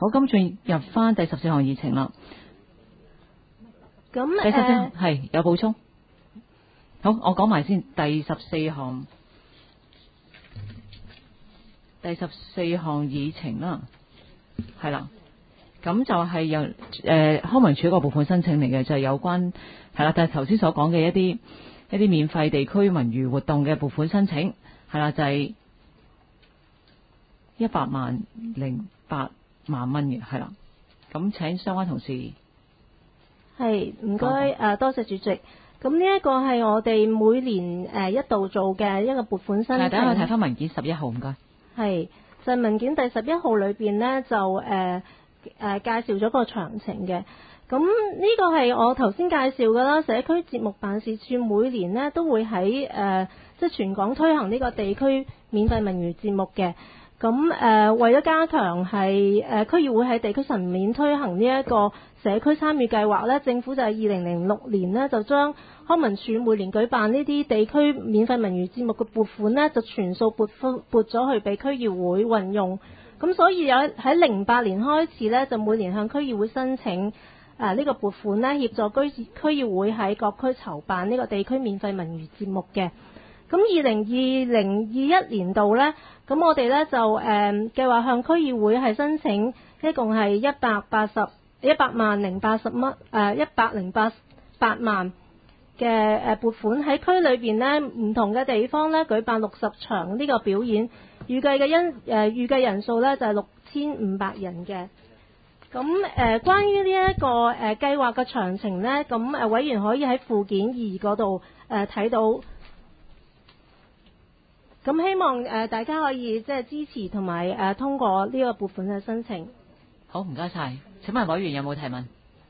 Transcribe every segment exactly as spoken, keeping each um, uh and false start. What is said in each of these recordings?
好，咁進入翻第十四項議程啦。 咁第十四誒係有補充。好，我講埋先。第十四項，第十四項議程啦，係啦。咁就係由誒、呃、康文署個撥款申請嚟嘅，就係、是、有關係啦。但係頭先所講嘅一啲一啲免費地區文娛活動嘅撥款申請，係啦，就係一百萬零八萬蚊嘅，係啦。咁請相關同事。 係唔該誒，多謝主席。咁呢一個係我哋每年誒一度做嘅一個撥款申請。 係，等我睇翻文件十一號，唔該。 係就係、文件第十一號裏邊呢，就誒誒、呃呃、介紹咗個詳情嘅。咁呢個係我頭先介紹嘅啦，社區節目辦事處每年呢都會喺誒即係全港推行呢個地區免費文娛節目嘅。咁誒、呃、為咗加強係誒、呃、區議會喺地區層面推行呢一個社區參與計劃呢，政府就係二零零六年呢就將康文署每年舉辦呢啲地區免費文娛節目嘅撥款呢，就全數撥撥咗去俾區議會運用。咁所以有喺零八年開始呢，就每年向區議會申請誒呢、呃這個撥款呢，協助區區議會喺各區籌辦呢個地區免費文娛節目嘅。咁二零二零二一年度呢，咁我哋呢就誒、呃、計劃向區議會係申請，一共係一百八十一百萬零八十蚊誒一百零八八萬嘅誒撥款，喺區裏邊呢，唔同嘅地方呢舉辦六十場呢個表演，預計嘅因誒預計人數呢就係六千五百人嘅。咁誒、呃、關於呢、這、一個誒、呃、計劃嘅詳情呢，咁誒委員可以喺附件二嗰度誒睇到。咁希望誒、呃、大家可以即係支持同埋誒通過呢個撥款嘅申請。 好，唔該晒。請問委員有冇提問？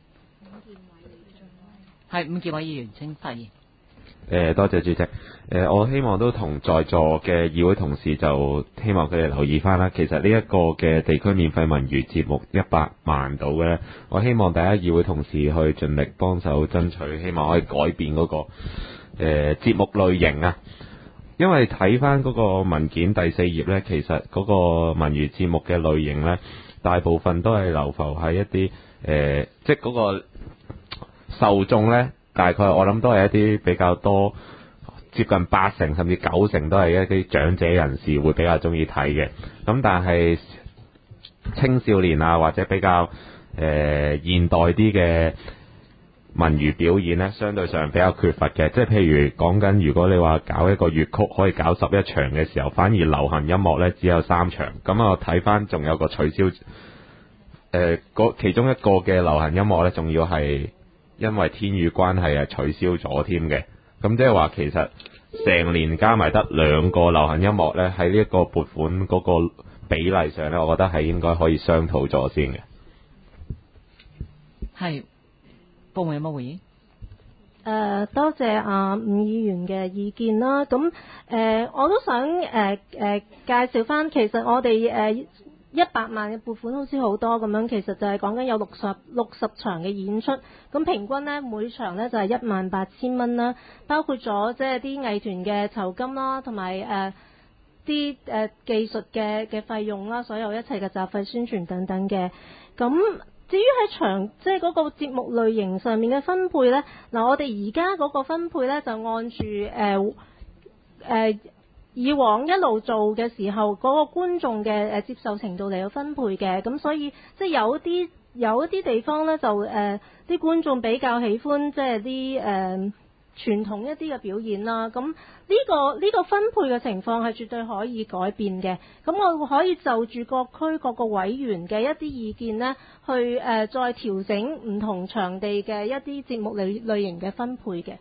係伍健偉議員請發言。 誒，多謝主席。誒，我希望都同在座嘅議會同事就希望佢哋留意翻啦。其實呢一個嘅地區免費文娛節目一百萬到嘅咧，我希望大家議會同事去盡力幫手爭取，希望可以改變嗰、那個誒、呃、節目類型啊。因為睇翻嗰個文件第四頁呢，其實嗰個文娛節目嘅類型呢，大部分都係流浮喺一啲誒、呃，即係嗰個受眾呢，大概我諗都係一啲比較多，接近八成甚至九成都係一啲長者人士會比較中意睇嘅。咁但係青少年啊，或者比較誒、呃、現代啲嘅文娛表演咧，相對上比較缺乏嘅，即係譬如講緊，如果你話搞一個粵曲可以搞十一場嘅時候，反而流行音樂咧只有三場。咁我睇翻仲有個取消，誒、呃，其中一個嘅流行音樂咧，仲要係因為天雨關係係取消咗添嘅。咁即係話其實成年加埋得兩個流行音樂咧，喺呢一個撥款嗰個比例上咧，我覺得係應該可以商討咗先嘅。 係。部門有冇回應？誒、 呃，多謝阿伍議員嘅意見啦。咁誒、呃，我都想誒誒、呃呃、介紹翻，其實我哋誒一百萬嘅撥款好似好多咁樣，其實就係講緊有六十六十場嘅演出，咁平均呢，每場呢就係一萬八千蚊啦，包括咗即係啲藝團嘅酬金啦，同埋誒啲誒技術嘅嘅費用啦，所有一切嘅雜費、宣傳等等嘅咁。至於喺場即係嗰個節目類型上面嘅分配呢，嗱我哋而家嗰個分配呢，就按住誒誒以往一路做嘅時候嗰、嗰個觀眾嘅誒接受程度嚟到分配嘅，咁所以即係有啲有一啲地方呢，就誒啲、呃、觀眾比較喜歡即係啲誒傳統一啲嘅表演啦，咁呢、呢個呢、呢個分配嘅情況係絕對可以改變嘅。咁我可以就住各區各個委員嘅一啲意見呢，去誒、呃、再調整唔同場地嘅一啲節目類類型嘅分配嘅。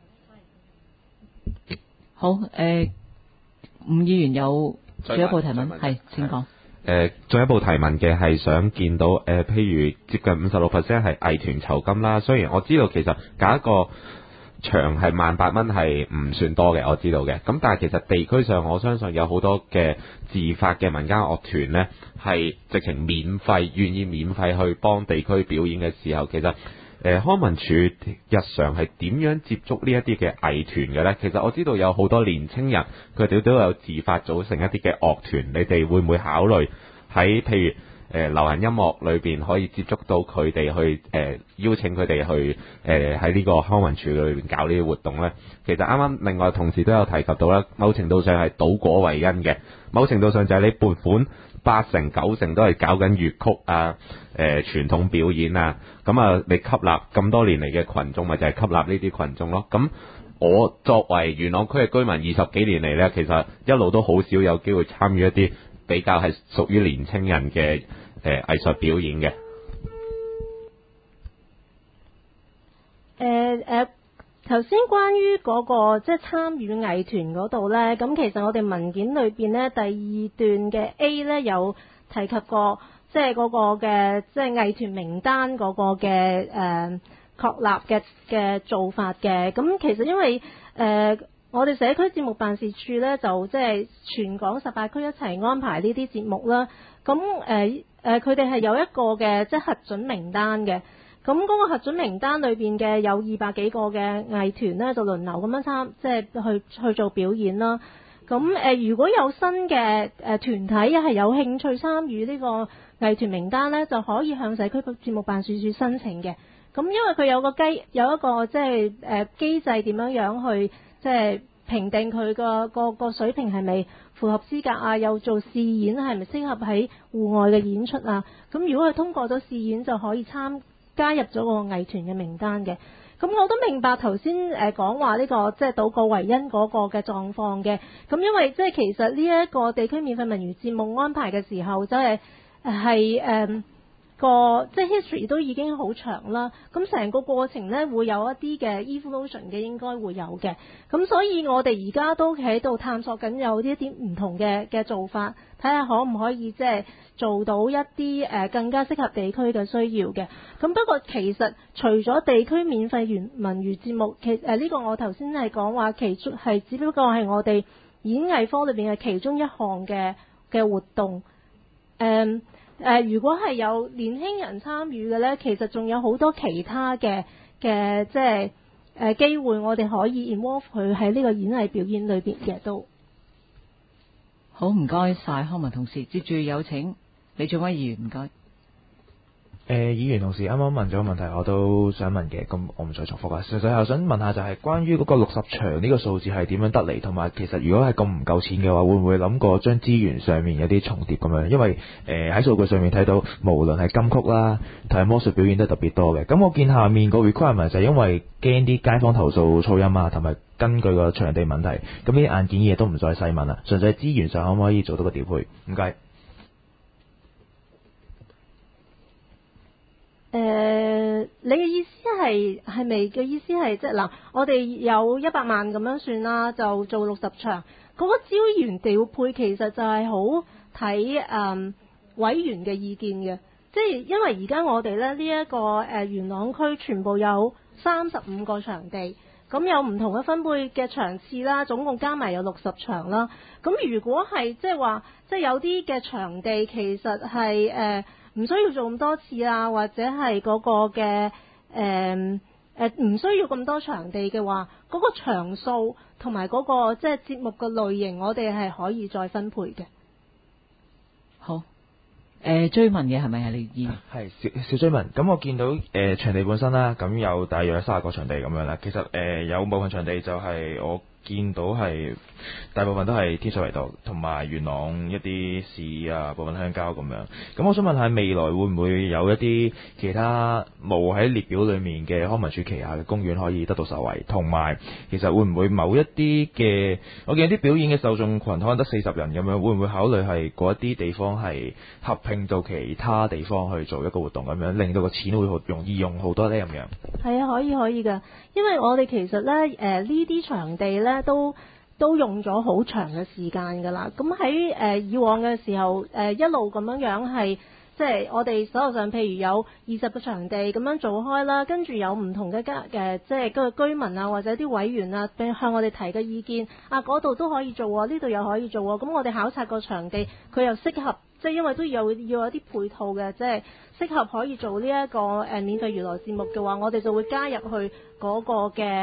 好，誒、呃，伍議員有進一步提問，係請講。 誒，進一步提問嘅係想見到誒、呃，譬如接近五十六 percent 係藝團酬金啦。雖然我知道其實搞一個場係萬八蚊係唔算多嘅，我知道嘅。咁但係其實地區上，我相信有好多嘅自發嘅民間樂團呢，係直情免費，願意免費去幫地區表演嘅時候，其實誒、呃、康文署日常係點樣接觸呢一啲嘅藝團嘅呢？其實我知道有好多年青人，佢哋都有自發組成一啲嘅樂團，你哋會唔會考慮喺譬如誒、 呃、流行音樂裏邊可以接觸到佢哋去誒、呃、邀請佢哋去誒喺呢個康文署裏邊搞呢啲活動呢？其實啱啱另外同事都有提及到啦，某程度上係倒果為因嘅，某程度上就係你撥款八成九成都係搞緊粵曲啊、誒、呃、傳統表演啊，咁啊你吸納咁多年嚟嘅群眾，咪就係、是、吸納呢啲群眾咯。咁我作為元朗區嘅居民，二十幾年嚟呢，其實一路都好少有機會參與一啲比較係屬於年青人嘅誒、呃、藝術表演嘅。 誒誒，頭先關於嗰個即係參與藝團嗰度呢，咁其實我哋文件裏邊呢，第二段嘅 A 呢有提及過，即係嗰個嘅即係藝團名單嗰個嘅誒確立嘅嘅做法嘅。咁其實因為誒、呃、我哋社區節目辦事處呢，就即係全港十八區一齊安排呢啲節目啦。咁誒誒，佢哋係有一個嘅即係核准名單嘅。咁嗰個核准名單裏邊嘅有二百幾個嘅藝團呢，就輪流咁樣參，即係去去做表演啦。咁誒、呃，如果有新嘅誒、呃、團體係有興趣參與呢個藝團名單呢，就可以向社區節目辦事處申請嘅。咁因為佢有個機有一個即係誒機制點樣樣去即係評定佢個個個水平係咪符合資格啊？又做試演係咪適合喺戶外嘅演出啊？咁如果佢通過咗試演，就可以參加入咗個藝團嘅名單嘅。咁我都明白頭先誒講話呢個即係倒果為因嗰個嘅狀況嘅。咁因為即係其實呢一個地區免費文娛節目安排嘅時候，即係係誒個即係 history 都已經好長啦。咁成個過程呢，會有一啲嘅 evolution 嘅，應該會有嘅。咁所以我哋而家都喺度探索緊有呢一啲唔同嘅嘅做法，睇下可唔可以即係做到一啲誒更加適合地區嘅需要嘅。咁不過其實除咗地區免費文娛節目，其誒呢個我頭先係講話其中係只不過係我哋演藝科裏邊嘅其中一項嘅嘅活動。誒、嗯、誒、呃，如果係有年輕人參與嘅呢，其實仲有好多其他嘅嘅即係誒機會，我哋可以 involve 佢喺呢個演藝表演裏邊嘅都。 好，唔該晒康文同事，接住有請李俊威議員，唔該。 誒、呃，議員同事啱啱問咗個問題，我都想問嘅，咁我唔再重複啦。實際我想問下就係關於嗰個六十場呢個數字係點樣得嚟，同埋其實如果係咁唔夠錢嘅話，會唔會諗過將資源上面有啲重疊咁樣？因為誒喺數據上面睇到，無論係金曲啦，同埋魔術表演都特別多嘅。咁我見下面個 requirement 就係因為驚啲街坊投訴噪音啊，同埋根據個場地問題，咁呢啲硬件嘢都唔再細問啦，純粹係資源上可唔可以做到個調配？唔該。 誒、呃，你嘅意思係係咪嘅意思係即係嗱，我哋有一百萬咁樣算啦，就做六十場，嗰、那個資源調配其實就係好睇誒委員嘅意見嘅，即係因為而家我哋咧呢一、這個誒、呃、元朗區全部有三十五個場地，咁有唔同嘅分配嘅場次啦，總共加埋有六十場啦。咁如果係即係話，即係有啲嘅場地其實係誒。呃唔需要做咁多次啊，或者係嗰個嘅誒誒唔需要咁多場地嘅話，嗰、嗰個場數同埋嗰個即係節目嘅類型，我哋係可以再分配嘅。 好，誒、呃、追問嘅係咪係你意？ 係小小追問。咁我見到誒、呃、場地本身啦，咁有大約三十個場地咁樣啦。其實誒、呃、有部分場地就係我見到係大部分都係天水圍道同埋元朗一啲市啊，部分鄉郊咁樣。咁我想問下未來會唔會有一啲其他冇喺列表裡面嘅康文署旗下嘅公園可以得到受惠？同埋其實會唔會某一啲嘅我見有啲表演嘅受眾群可能得四十人咁樣，會唔會考慮係嗰一啲地方係合併到其他地方去做一個活動咁樣，令到個錢會好容易用好多呢？咁樣？ 係啊，可以可以㗎，因為我哋其實咧誒呢啲、呃、場地咧都都用咗好長嘅時間㗎啦。咁喺誒以往嘅時候誒、呃、一路咁樣樣係即係我哋手頭上譬如有二十個場地咁樣做開啦，跟住有唔同嘅家誒即係個居民啊或者啲委員啊向我哋提嘅意見啊，嗰度都可以做喎，呢度又可以做喎。咁我哋考察個場地佢又適合，即係因為都有要有啲配套嘅，即係適合可以做呢一個誒免費娛樂節目嘅話，我哋就會加入去嗰個嘅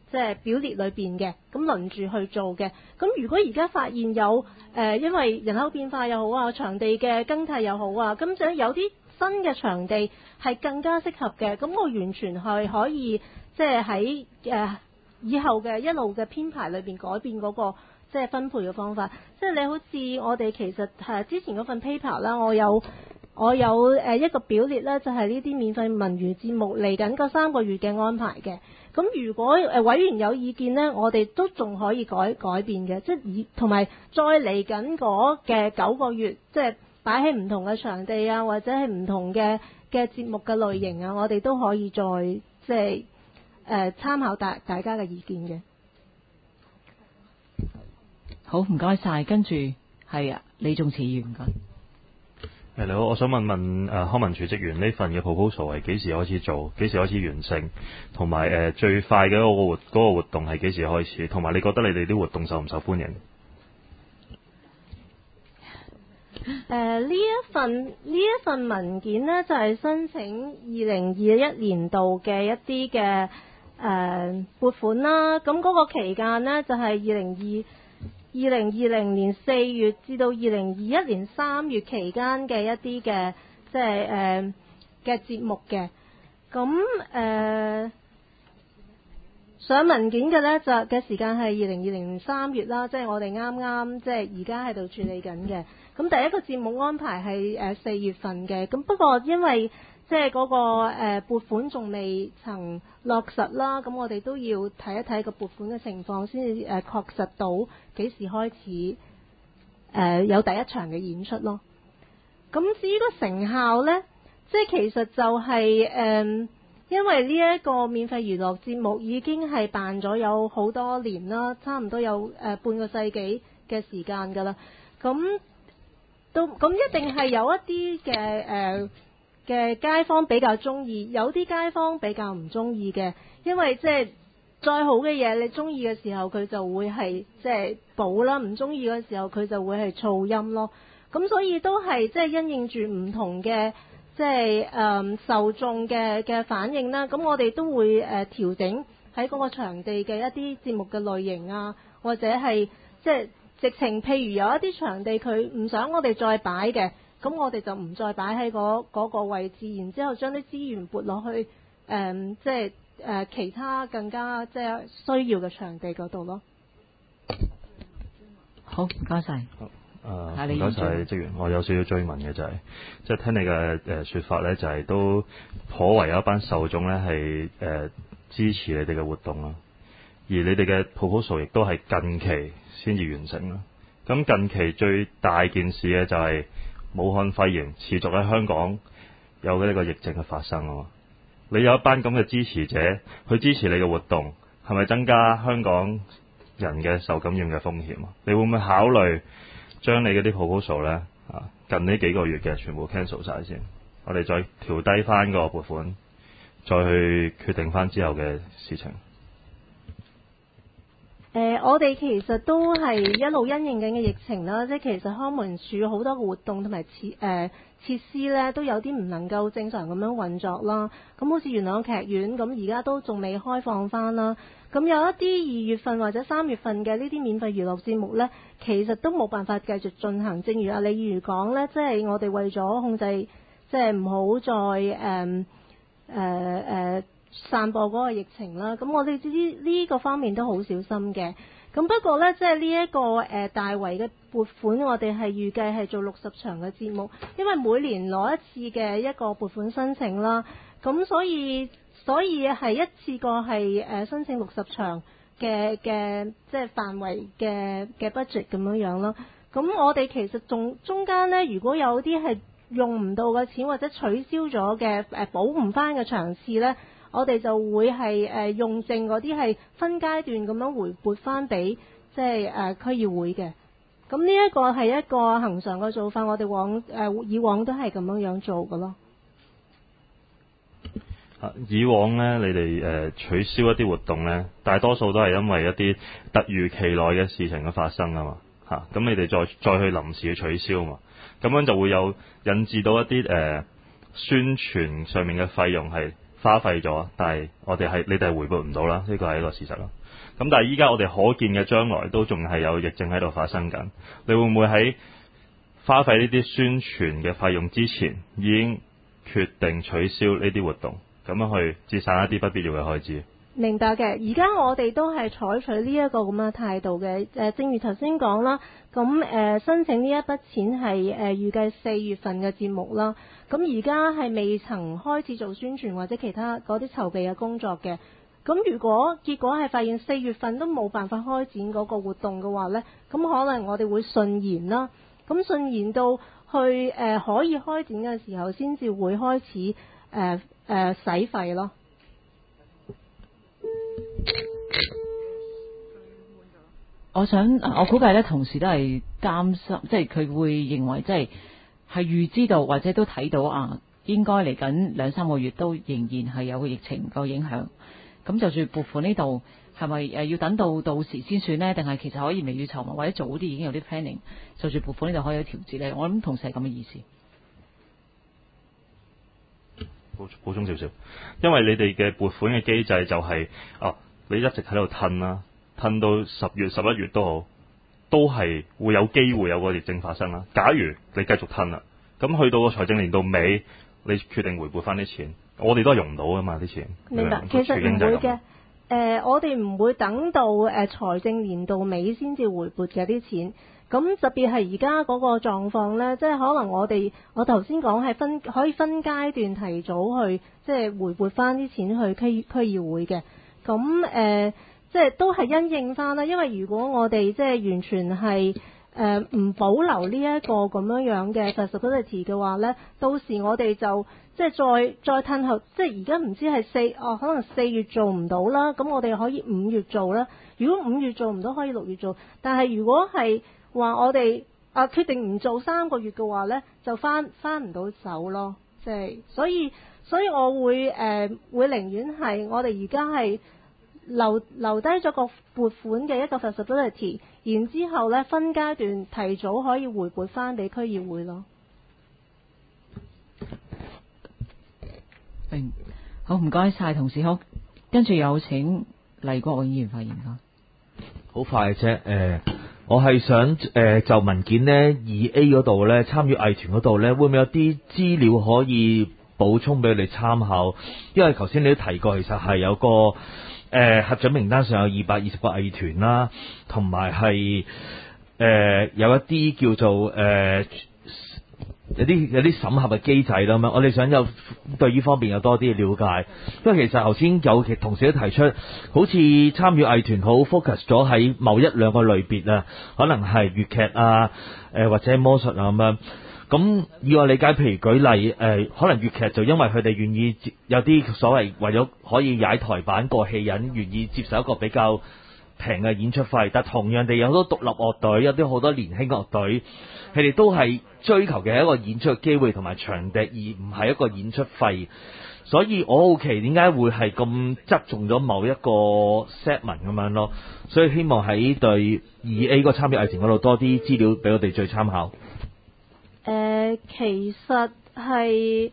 即係表列裏邊嘅，咁輪住去做嘅。咁如果而家發現有誒、呃，因為人口變化又好啊，場地嘅更替又好啊，咁想有啲新嘅場地係更加適合嘅，咁我完全係可以即係喺誒以後嘅一路嘅編排裏邊改變嗰、那個即係分配嘅方法。即係你好似我哋其實係之前嗰份 paper 啦，我有。我有誒一個表列咧，就係呢啲免費文娛節目嚟緊嗰三個月嘅安排嘅。咁如果誒委員有意見呢，我哋都仲可以改改變嘅，即係以同埋再嚟緊嗰嘅九個月，即係擺喺唔同嘅場地啊，或者係唔同嘅嘅節目嘅類型啊，我哋都可以再即係誒參考大大家嘅意見嘅。 好，唔該晒。跟住係啊，李仲慈議員唔該。 誒你好，我想問問誒、呃、康文署職員呢份嘅 proposal 係幾時開始做，幾時開始完成，同埋誒最快嘅嗰個活嗰、嗰個活動係幾時開始，同埋你覺得你哋啲活動受唔受歡迎？ 誒呢、呃、一份呢一份文件呢，就係、是、申請二零二一年度嘅一啲嘅誒撥款啦。咁嗰個期間呢，就係二零二二零二零年四月至到二零二一年三月期間嘅一啲嘅即係誒嘅節目嘅。咁誒、呃、上文件嘅呢，就嘅時間係二零二零年三月啦，即係我哋啱啱即係而家喺度處理緊嘅。咁第一個節目安排係誒四月份嘅。咁不過因為即係嗰個誒撥款仲未曾落實啦，咁我哋都要睇一睇個撥款嘅情況，先至誒確實到幾時開始誒有第一場嘅演出咯。咁至於個成效呢，即係其實就係誒，因為呢一個免費娛樂節目已經係辦咗有好多年啦，差唔多有誒半個世紀嘅時間㗎啦。咁都咁一定係有一啲嘅誒嘅街坊比較中意，有啲街坊比較唔中意嘅，因為即係再好嘅嘢，你中意嘅時候佢就會係即係補啦，唔中意嘅時候佢就會係噪音咯。咁所以都係即係因應住唔同嘅即係誒受眾嘅嘅反應啦。咁我哋都會誒調整喺嗰個場地嘅一啲節目嘅類型啊，或者係即係直情譬如有一啲場地佢唔想我哋再擺嘅。咁我哋就唔再擺喺嗰嗰個位置，然之後將啲資源撥落去誒、嗯，即係誒、呃、其他更加即係需要嘅場地嗰度咯。 好，唔該晒。 好，誒唔該晒職員，我有少少追問嘅就係、是，即係聽你嘅誒説法咧，就係、是、都頗為有一班受眾咧係誒支持你哋嘅活動啦，而你哋嘅 proposal 亦都係近期先至完成啦。咁近期最大件事嘅就係、是。武漢肺炎持續喺香港有呢個疫症嘅發生啊嘛，你有一班咁嘅支持者去支持你嘅活動，係咪增加香港人嘅受感染嘅風險啊？你會唔會考慮將你嗰啲 proposal 咧啊近呢幾個月嘅全部 cancel 晒先，我哋再調低翻個撥款，再去決定翻之後嘅事情。 誒、呃，我哋其實都係一路因應緊嘅疫情啦，即係其實康文署好多活動同埋設誒設施咧，都有啲唔能夠正常咁樣運作啦。咁好似元朗劇院咁，而家都仲未開放翻啦。咁有一啲二月份或者三月份嘅呢啲免費娛樂節目咧，其實都冇辦法繼續進行。正如阿李如講咧，即係我哋為咗控制，即係唔好再誒誒誒。呃呃呃散播嗰個疫情啦，咁我哋知呢個方面都好小心嘅。咁不過呢，即係呢一個誒、呃、大圍嘅撥款，我哋係預計係做六十場嘅節目，因為每年攞一次嘅一個撥款申請啦。咁所以所以係一次過係誒、呃、申請六十場嘅嘅即係範圍嘅嘅 budget 咁樣樣咯。咁我哋其實仲中間呢，如果有啲係用唔到嘅錢或者取消咗嘅誒補唔翻嘅場次呢，我哋就會係誒用剩嗰啲係分階段咁樣回撥翻俾即係誒區議會嘅。咁呢一個係一個恆常嘅做法，我哋往誒、呃、以往都係咁樣樣做嘅咯。 啊，以往呢，你哋誒、呃、取消一啲活動呢，大多數都係因為一啲突如其來嘅事情嘅發生啊嘛。嚇、啊，咁你哋再再去臨時去取消嘛，咁樣就會有引致到一啲誒、呃、宣傳上面嘅費用係花費咗，但係我哋係你哋係回撥唔到啦，呢個係一個事實啦。咁但係依家我哋可見嘅將來都仲係有疫症喺度發生緊，你會唔會喺花費呢啲宣傳嘅費用之前已經決定取消呢啲活動，咁樣去節省一啲不必要嘅開支？ 明白嘅，而家我哋都係採取呢一個咁嘅態度嘅。誒，正如頭先講啦，咁誒、呃、申請呢一筆錢係誒、呃、預計四月份嘅節目啦。咁而家係未曾開始做宣傳或者其他嗰啲籌備嘅工作嘅。咁如果結果係發現四月份都冇辦法開展嗰個活動嘅話呢，咁可能我哋會順延啦。咁順延到去誒、呃、可以開展嘅時候，先至會開始誒誒、呃、使費咯。 我想，我估計咧，同事都係擔心，即係佢會認為，即係係預知到或者都睇到啊，應該嚟緊兩三個月都仍然係有個疫情個影響。咁就住撥款呢度，係咪誒要等到到時先算呢？定係其實可以未雨綢繆，或者早啲已經有啲 planning， 就住撥款呢度可以有調節咧？我諗同事係咁嘅意思。 補補充少少，因為你哋嘅撥款嘅機制就係、是、啊，你一直喺度褪啦。褪到十月十一月都好，都係會有機會有個疫症發生啦。假如你繼續褪啦，咁去到個財政年度尾，你決定回撥翻啲錢，我哋都係用唔到噶嘛啲錢。 明白，其實唔會嘅。誒、呃，我哋唔會等到誒財政年度尾先至回撥嘅啲錢。咁特別係而家嗰個狀況呢，即係可能我哋我頭先講係分可以分階段提早去即係回撥翻啲錢去區區議會嘅。咁誒。呃即係都係因應翻啦，因為如果我哋即係完全係誒唔保留呢一個咁樣樣嘅 flexibility 嘅話呢，到時我哋就即係再再褪後，即係而家唔知係四哦，可能四月做唔到啦，咁我哋可以五月做啦。如果五月做唔到，可以六月做。但係如果係話我哋啊決定唔做三個月嘅話呢，就翻翻唔到手咯。即係所以所以我會誒、呃、會寧願係我哋而家係。留留低咗個撥款嘅一個 flexibility， 然之後咧分階段提早可以回撥翻俾區議會咯。 明好，唔該晒同事。好，跟住有請黎國勇議員發言啦。 好快啫，誒、呃，我係想誒、呃、就文件呢，二 A 嗰度呢，參與藝團嗰度呢，會唔會有啲資料可以補充俾你哋參考？因為頭先你都提過，其實係有個。誒、呃、核准名單上有二百二十個藝團啦，同埋係誒有一啲叫做誒、呃、有啲有啲審核嘅機制啦咁樣，我哋想有對呢方面有多啲了解。因為其實頭先有其同事都提出，好似參與藝團好 focus 咗喺某一兩個類別啊，可能係粵劇啊，誒、呃、或者魔術啊咁樣。咁以我理解，譬如舉例，誒、呃、可能粵劇就因為佢哋願意有啲所謂為咗可以踩台板過戲癮，願意接受一個比較平嘅演出費。但同樣地，有好多獨立樂隊，有啲好多年輕樂隊，佢哋都係追求嘅係一個演出嘅機會同埋場地，而唔係一個演出費。所以我好奇點解會係咁側重咗某一個 segment 咁樣咯。所以希望喺對二 A 個參與藝團嗰度多啲資料俾我哋再參考。 誒、呃，其實係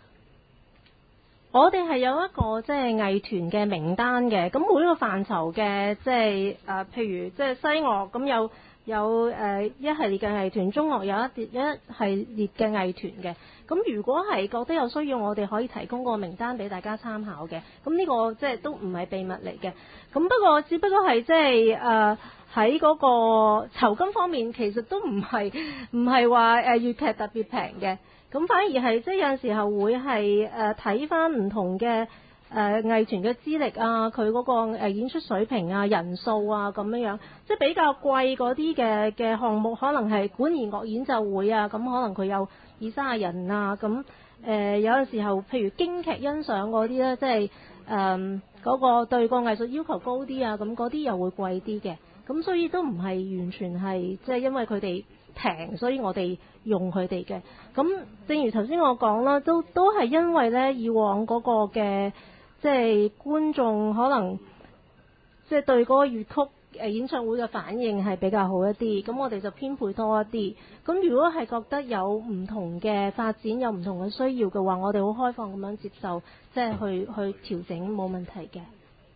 我哋係有一個即係藝團嘅名單嘅，咁每一個範疇嘅即係誒，譬如即係西樂咁有有誒、呃、一系列嘅藝團，中樂有一一系列嘅藝團嘅。咁如果係覺得有需要，我哋可以提供個名單俾大家參考嘅。咁呢個即係都唔係秘密嚟嘅。咁不過只不過係即係誒。喺嗰個酬金方面，其實都唔係唔係話誒粵劇特別平嘅，咁反而係即係有陣時候會係誒睇返唔同嘅誒、呃、藝團嘅資歷啊，佢嗰個誒演出水平啊、人數啊咁樣樣，即係比較貴嗰啲嘅嘅項目，可能係管弦樂演奏會啊，咁可能佢有二三十人啊，咁誒、呃、有陣時候譬如京劇欣賞嗰啲咧，即係誒嗰個對個藝術要求高啲啊，咁嗰啲又會貴啲嘅。咁所以都唔係完全係即係因為佢哋平，所以我哋用佢哋嘅。咁正如頭先我講啦，都都係因為咧以往嗰個嘅即係觀眾可能即係對嗰個粵曲誒演唱會嘅反應係比較好一啲，咁我哋就編配多一啲。咁如果係覺得有唔同嘅發展，有唔同嘅需要嘅話，我哋好開放咁樣接受，即係去去調整冇問題嘅。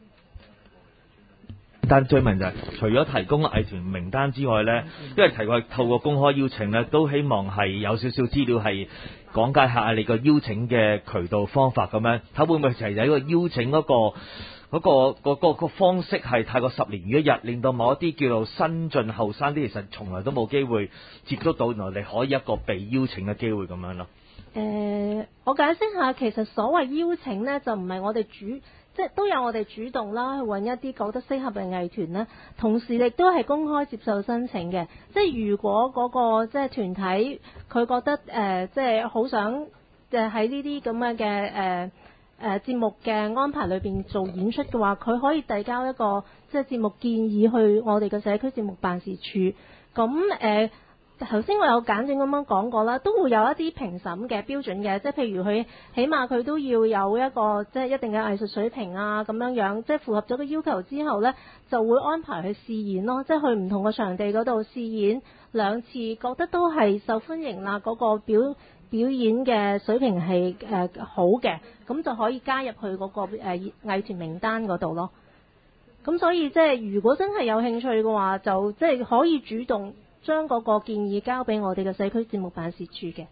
但最明就係除咗提供藝團名單之外呢，因為提過透過公開邀請呢，都希望係有少少資料係講解下你個邀請嘅渠道方法咁樣，睇會唔會就係有一個邀請嗰、嗰個。嗰、那個嗰、那個那個方式係太過十年如一日，令到某一啲叫做新進後生啲，其實從來都冇機會接觸到，原來你可以一個被邀請嘅機會咁樣咯。 誒、呃，我解釋下，其實所謂邀請呢，就唔係我哋主，即係都有我哋主動啦，去揾一啲覺得適合嘅藝團呢，同時亦都係公開接受申請嘅。即係如果嗰、那個即係團體佢覺得誒、呃，即係好想誒喺呢啲咁樣嘅誒。呃誒、呃、節目嘅安排裏邊做演出嘅話，佢可以遞交一個即係節目建議去我哋嘅社區節目辦事處。咁誒頭先我有簡短咁樣講過啦，都會有一啲評審嘅標準嘅，即係譬如佢起碼佢都要有一個即係一定嘅藝術水平啊咁樣樣，即係符合咗個要求之後呢，就會安排去試演咯，即係去唔同嘅場地嗰度試演兩次，覺得都係受歡迎啦，嗰、嗰個表表演嘅水平係誒、呃、好嘅，咁就可以加入去嗰、那個誒、呃、藝團名單嗰度咯。咁所以即係如果真係有興趣嘅話，就即係可以主動將嗰個建議交俾我哋嘅社區節目辦事處嘅。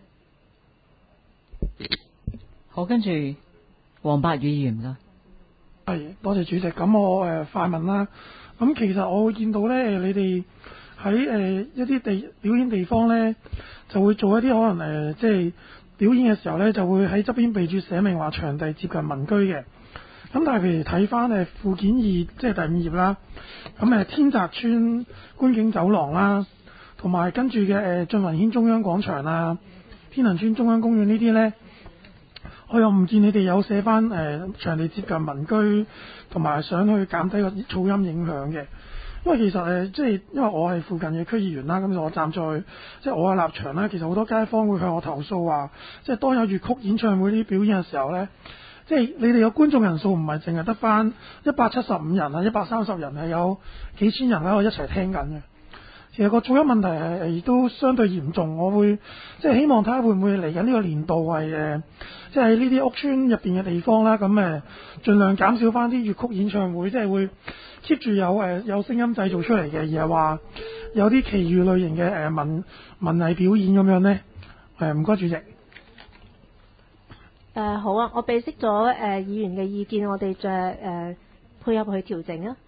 好，跟住黃伯宇議員啦。 係，多謝主席。咁我誒、呃、快問啦。咁其實我會見到咧，你哋喺誒一啲地表演地方咧，就會做一啲可能誒、呃，即係表演嘅時候咧，就會喺側邊備註寫明話場地接近民居嘅。咁但係譬如睇翻誒附件二，即係第五頁啦。咁誒天澤村觀景走廊啦，同埋跟住嘅誒俊雲軒中央廣場啊、天能村中央公園呢啲咧，我又唔見你哋有寫翻誒、呃、場地接近民居，同埋想去減低個噪音影響嘅。因為其實誒、呃，即係因為我係附近嘅區議員啦，咁我站在即係我嘅立場啦，其實好多街坊會向我投訴話，即係當有粵曲演唱會呢啲表演嘅時候咧，即係你哋嘅觀眾人數唔係淨係得翻一百七十五人啊，一百三十人，係有幾千人喺度一齊聽緊嘅。其實個噪音問題係亦都相對嚴重，我會即係希望睇下會唔會嚟緊呢個年度係誒，即係喺呢啲屋邨入邊嘅地方啦，咁誒盡量減少翻啲粵曲演唱會，即係會 keep 住有誒有聲音製造出嚟嘅，而係話有啲其餘類型嘅誒文文藝表演咁樣咧。誒唔該主席。誒、 呃、好啊，我備悉咗誒、呃、議員嘅意見，我哋再誒配合去調整啊。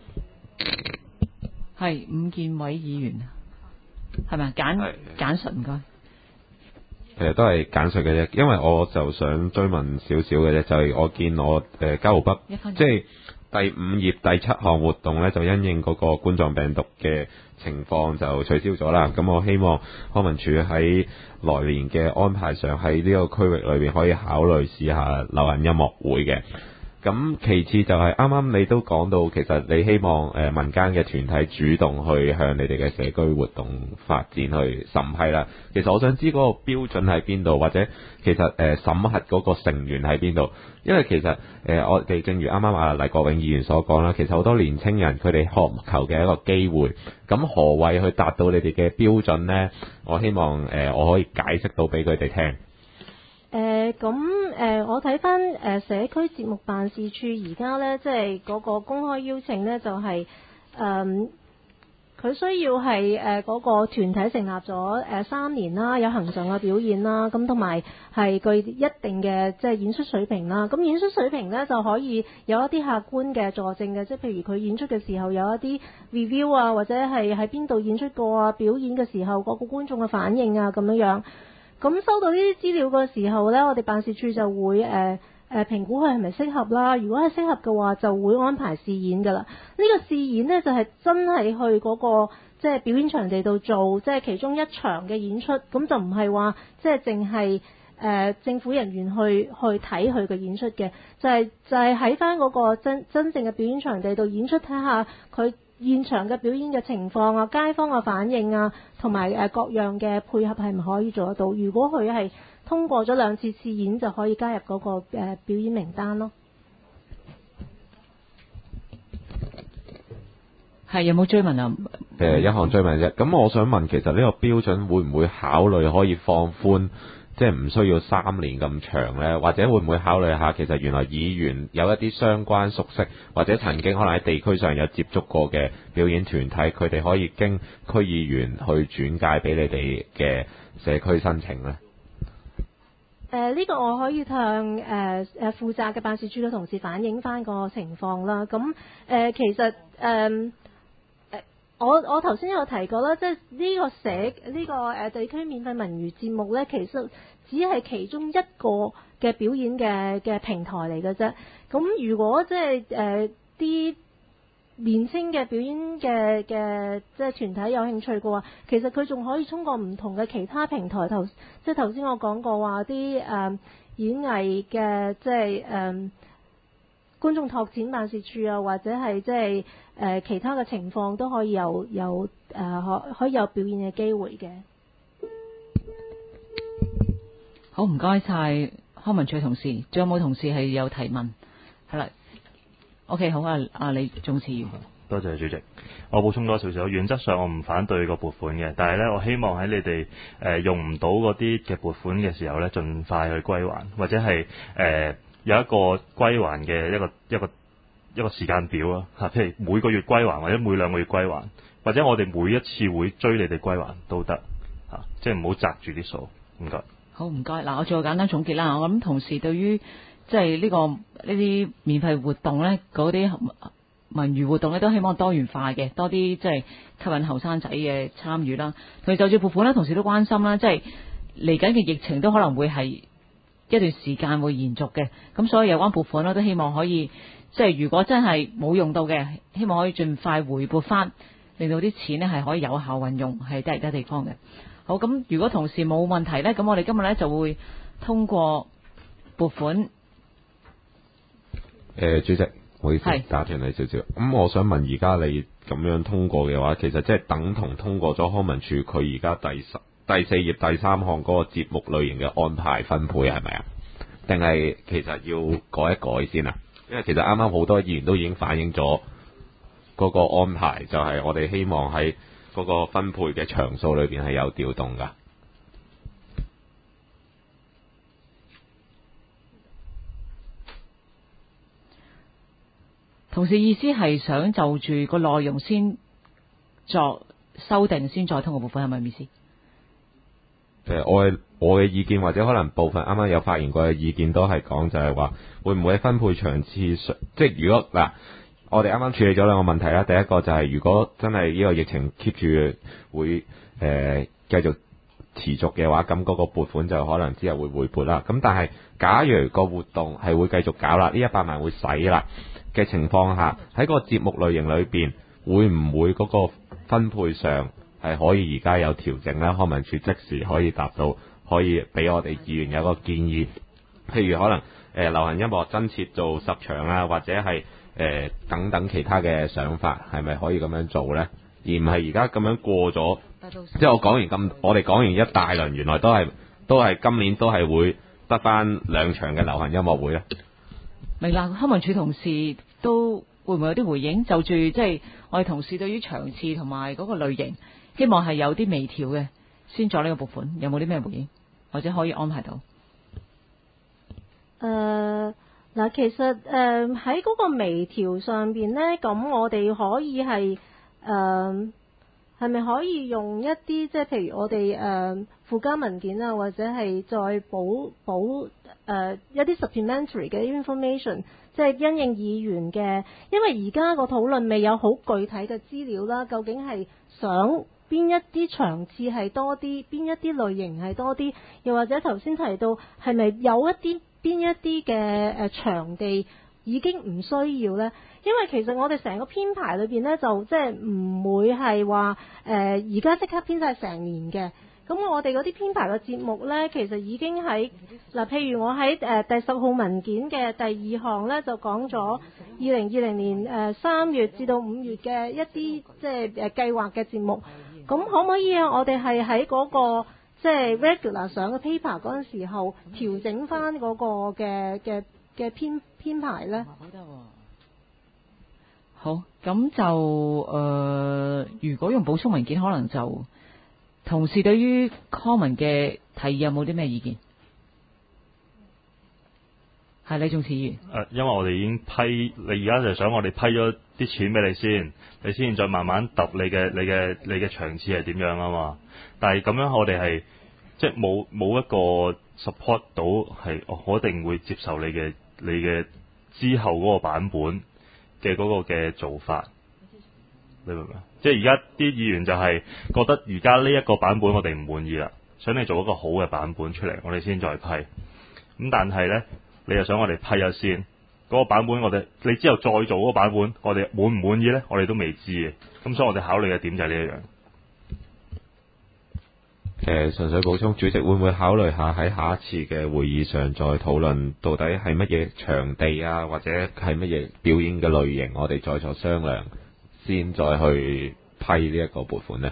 係伍健偉議員，係咪簡簡述唔該？ 其實都係簡述嘅啫，因為我就想追問少少嘅啫，就係、是、我見我誒嘉、呃、豪北，即係第五頁第七項活動咧，就因應嗰個冠狀病毒嘅情況就取消咗啦。咁我希望康文署喺來年嘅安排上，喺呢個區域裏邊可以考慮試下流行音樂會嘅。咁其次就係啱啱你都講到，其實你希望誒、呃、民間嘅團體主動去向你哋嘅社區活動發展去審批啦。其實我想知嗰個標準喺邊度，或者其實誒、呃、審核嗰個成員喺邊度？因為其實誒、呃、我哋正如啱啱阿黎國勇議員所講啦，其實好多年青人佢哋渴求嘅一個機會。咁何謂去達到你哋嘅標準呢？我希望誒、呃、我可以解釋到俾佢哋聽。 誒咁誒，我睇翻誒社區節目辦事處而家呢，即係嗰個公開邀請呢，就係誒佢需要係誒嗰個團體成立咗誒、呃、三年啦，有恆常嘅表演啦，咁同埋係具一定嘅即係演出水平啦。咁演出水平呢，就可以有一啲客觀嘅佐證嘅，即係譬如佢演出嘅時候有一啲 review 啊，或者係喺邊度演出過啊，表演嘅時候嗰個觀眾嘅反應啊咁樣樣。咁收到呢啲資料嘅時候呢，我哋辦事處就會誒誒、呃呃、評估佢係咪適合啦。如果係適合嘅話，就會安排試演㗎啦。呢、這個試演呢，就係、是、真係去嗰、那個即係、就是、表演場地度做，即、就、係、是、其中一場嘅演出。咁就唔係話即係淨係誒政府人員去去睇佢嘅演出嘅，就係、是、就係喺翻嗰個真真正嘅表演場地度演出，睇下佢現場嘅表演嘅情況啊，街坊嘅反應啊，同埋誒各樣嘅配合係唔可以做得到。如果佢係通過咗兩次試演，就可以加入嗰個誒表演名單咯。 係有冇追問啊？ 誒、呃、一項追問啫。咁我想問，其實呢個標準會唔會考慮可以放寬，即係唔需要三年咁長呢？或者會唔會考慮下，其實原來議員有一啲相關熟悉，或者曾經可能喺地區上有接觸過嘅表演團體，佢哋可以經區議員去轉介俾你哋嘅社區申請呢？ 誒呢、呃這個我可以向誒誒、呃、負責嘅辦事處嘅同事反映翻個情況啦。咁誒、呃、其實誒誒、呃、我我頭先有提過啦，即係呢個社呢、這個誒地區免費文娛節目咧，其實只係其中一個嘅表演嘅嘅平台嚟嘅啫。咁如果即係誒啲年青嘅表演嘅嘅即係團體有興趣嘅話，其實佢仲可以通過唔同嘅其他平台，頭即係頭先我講過話啲誒演藝嘅即係誒、呃、觀眾拓展辦事處啊，或者係即係誒、呃、其他嘅情況都可以有有誒可、呃、可以有表演嘅機會嘅。 好，唔該晒康文署嘅同事，仲有冇同事係有提問？係啦。O.K. 好啊，啊李總辭員， 多謝主席。我補充多少少，原則上我唔反對個撥款嘅，但係呢，我希望喺你哋誒、呃、用唔到嗰啲嘅撥款嘅時候呢，盡快去歸還，或者係誒、呃、有一個歸還嘅一個一個一個時間表啊嚇，譬如每個月歸還，或者每兩個月歸還，或者我哋每一次會追你哋歸還都得嚇、啊，即係唔好擲住啲數。唔該。 好，唔該。嗱，我再簡單總結啦。我諗同事對於即係呢個呢啲免費活動呢，嗰啲文娛活動呢，都希望多元化嘅，多啲即係吸引後生仔嘅參與啦。同埋就住撥款呢，同時都關心啦，即係嚟緊嘅疫情都可能會係一段時間會延續嘅。咁所以有關撥款呢，都希望可以即係如果真係冇用到嘅，希望可以盡快回撥翻，令到啲錢呢係可以有效運用，係得而家地方嘅。好，咁如果同事冇問題呢，咁我哋今日呢就會通過撥款。 誒、呃，主席，唔好意思打斷你少少。咁我想問，而家你咁樣通過嘅話，其實即係等同通過咗康文署佢而家第十第四頁第三項嗰個節目類型嘅安排分配係咪啊？定係其實要改一改先啊？因為其實啱啱好多議員都已經反映咗嗰個安排，就係我哋希望喺嗰個分配嘅場數裏邊係有調動㗎。 同時意思係想就住個內容先作修訂，先再通過撥款，係咪意思？ 誒，我嘅我嘅意見或者可能部分啱啱有發言過嘅意見都係講就係話，會唔會喺分配場次上，即係如果嗱，我哋啱啱處理咗兩個問題啦。第一個就係如果真係呢個疫情 keep 住會誒、呃、繼續持續嘅話，咁嗰個撥款就可能之後會回撥啦。咁但係假如個活動係會繼續搞啦，呢一百萬會使啦嘅情況下，喺個節目類型裏邊，會唔會嗰個分配上係可以而家有調整咧？康文署即時可以達到，可以俾我哋議員有個建議，譬如可能誒、呃、流行音樂增設做十場啊，或者係誒、呃、等等其他嘅想法，係咪可以咁樣做咧？而唔係而家咁樣過咗，即係我講完咁，我哋講完一大輪，原來都係都係今年都係會得翻兩場嘅流行音樂會咧。 明啦，康文署同事都會唔會有啲回應？就住即係我哋同事對於場次同埋嗰個類型，希望係有啲微調嘅，先作呢個撥款。有冇啲咩回應，或者可以安排到？ 誒嗱、呃，其實誒喺嗰個微調上邊呢，咁我哋可以係誒係咪可以用一啲即係譬如我哋誒、呃、附加文件啊，或者係再補補。誒、uh, 一啲 supplementary 嘅 information，即係因應議員嘅，因為而家個討論未有好具體嘅資料啦，究竟係想邊一啲場次係多啲，邊一啲類型係多啲，又或者頭先提到係咪有一啲邊一啲嘅誒場地已經唔需要呢？因為其實我哋成個編排裏邊呢，就即係唔會係話誒而家即刻編晒成年嘅。咁我哋嗰啲編排嘅節目呢，其實已經喺嗱，譬如我喺誒、呃、第十號文件嘅第二項呢，就講咗二零二零年誒三月至到五月嘅一啲即係誒計劃嘅節目。咁可唔可以啊？我哋係喺嗰個即係 regular 上嘅 paper 嗰陣時候調整翻嗰個嘅嘅嘅編編排呢？ 好，咁就誒、呃，如果用補充文件，可能就同事對於康文嘅提議有冇啲咩意見？係李仲慈議員。 誒，因為我哋已經批，你而家就想我哋批咗啲錢俾你先，你先再慢慢揼你嘅你嘅你嘅場次係點樣啊嘛。但係咁樣我哋係即係冇冇一個 support 到係，我一定會接受你嘅你嘅之後嗰個版本嘅嗰個嘅做法。你明唔明？即係而家啲議員就係覺得而家呢一個版本我哋唔滿意啦，想你做一個好嘅版本出嚟，我哋先再批。咁但係呢，你又想我哋批咗先，嗰個版本我哋你之後再做嗰個版本，我哋滿唔滿意呢？我哋都未知嘅。咁所以我哋考慮嘅點就係呢一樣。 誒，純粹補充，主席會唔會考慮下喺下一次嘅會議上再討論到底係乜嘢場地啊，或者係乜嘢表演嘅類型，我哋再作商量，先再去批呢一個撥款呢？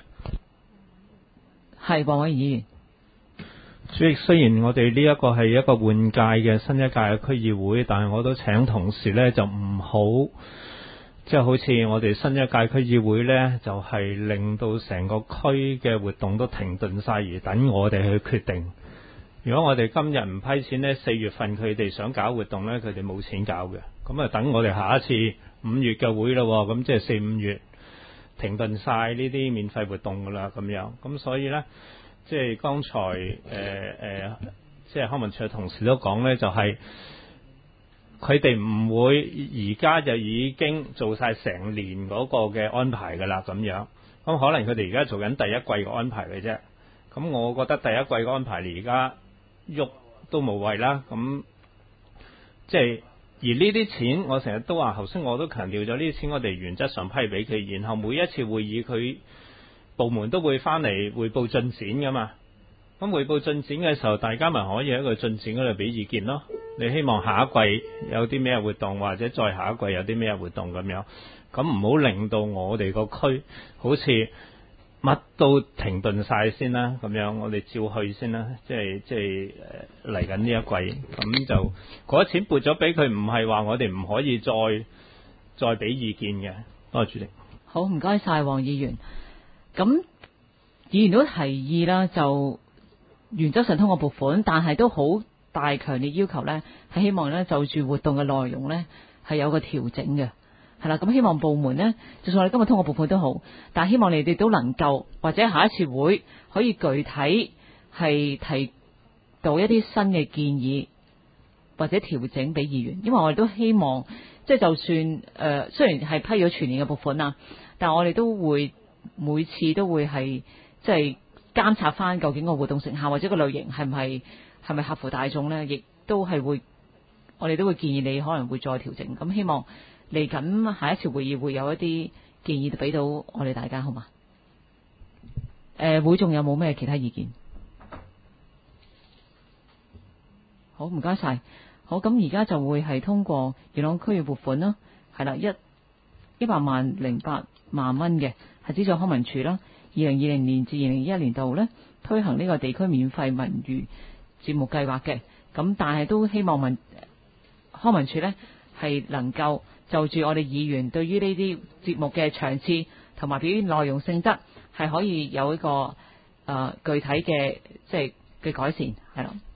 係黃偉賢議員。 主席，雖然我哋呢一個係一個換屆嘅新一屆嘅區議會，但係我都請同事呢就唔好，即係好似我哋新一屆區議會呢，就係令到成個區嘅活動都停頓晒，而等我哋去決定。如果我哋今日唔批錢呢，四月份佢哋想搞活動呢，佢哋冇錢搞嘅。咁啊，等我哋下一次五月嘅會咯，咁即係四五月停頓晒呢啲免費活動噶啦，咁樣。咁所以呢，即係剛才誒誒、呃，即係康文署嘅同事都講呢，就係佢哋唔會而家就已經做晒成年嗰個嘅安排噶啦，咁樣。咁可能佢哋而家做緊第一季嘅安排嘅啫。咁我覺得第一季嘅安排而家喐都無謂啦。咁即係而呢啲錢，我成日都話，頭先我都強調咗，呢啲錢我哋原則上批俾佢，然後每一次會議佢部門都會翻嚟匯報進展噶嘛。咁匯報進展嘅時候，大家咪可以喺個進展嗰度俾意見咯。你希望下一季有啲咩活動，或者再下一季有啲咩活動咁樣，咁唔好令到我哋個區好似乜都停頓晒先啦。咁樣我哋照去先啦。即係即係嚟緊呢一季，咁就嗰錢撥咗俾佢，唔係話我哋唔可以再再俾意見嘅。多謝主席。 好，唔該晒黃議員。咁議員都提議啦，就原則上通過撥款，但係都好大強烈要求呢，係希望呢就住活動嘅內容呢係有個調整嘅，係啦。咁希望部門呢，就算我哋今日通過撥款都好，但係希望你哋都能夠或者下一次會可以具體係提到一啲新嘅建議或者調整俾議員，因為我哋都希望即係就算誒、呃、雖然係批咗全年嘅撥款啊，但係我哋都會每次都會係即係監察翻究竟個活動成效或者個類型係唔係係咪合乎大眾呢，亦都係會我哋都會建議你可能會再調整。咁希望嚟緊下一次會議會有一啲建議俾到我哋大家，好嘛？誒、呃，會仲有冇咩其他意見？好，唔該晒。好，咁而家就會係通過元朗區嘅撥款啦，係啦，一一百萬零八萬蚊嘅係資助康文署啦。二零二零年至二零二一年度呢，推行呢個地區免費文娛節目計劃嘅，咁但係都希望文康文署呢係能夠就住我哋議員對於呢啲節目嘅場次同埋表演內容性質係可以有一個誒、呃、具體嘅即係嘅改善，係啦。